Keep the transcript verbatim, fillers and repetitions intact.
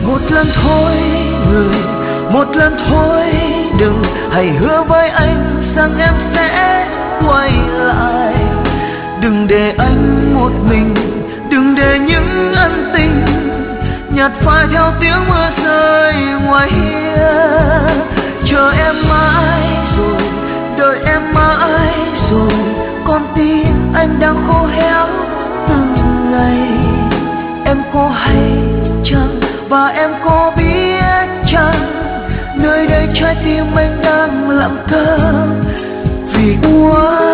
Một lần thôi người, một lần thôi đừng, hãy hứa với anh rằng em sẽ quay lại. Đừng để anh một mình, đừng để những ân tình nhạt phai theo tiếng mưa rơi ngoài hiên. Chờ em mãi rồi, đợi em mãi rồi, con tim anh đang khô héo từng ngày. Em có hay chăng, và em có biết chăng, nơi đây trái tim anh đang lặng thơ vì quá